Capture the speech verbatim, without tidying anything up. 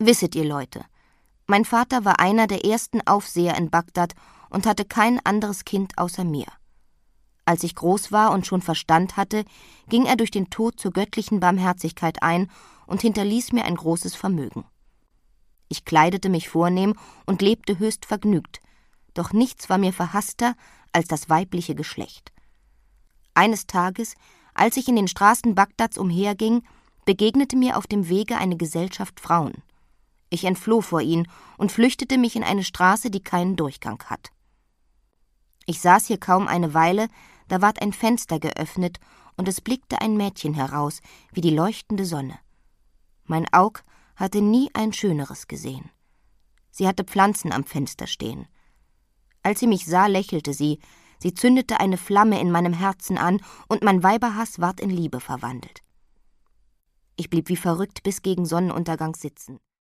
»Wisset ihr, Leute, mein Vater war einer der ersten Aufseher in Bagdad und hatte kein anderes Kind außer mir. Als ich groß war und schon Verstand hatte, ging er durch den Tod zur göttlichen Barmherzigkeit ein und hinterließ mir ein großes Vermögen. Ich kleidete mich vornehm und lebte höchst vergnügt, doch nichts war mir verhasster als das weibliche Geschlecht. Eines Tages, als ich in den Straßen Bagdads umherging, begegnete mir auf dem Wege eine Gesellschaft Frauen. Ich entfloh vor ihnen und flüchtete mich in eine Straße, die keinen Durchgang hat. Ich saß hier kaum eine Weile, da ward ein Fenster geöffnet, und es blickte ein Mädchen heraus, wie die leuchtende Sonne. Mein Aug hatte nie ein schöneres gesehen. Sie hatte Pflanzen am Fenster stehen. Als sie mich sah, lächelte sie, sie zündete eine Flamme in meinem Herzen an, und mein Weiberhass ward in Liebe verwandelt. Ich blieb wie verrückt bis gegen Sonnenuntergang sitzen.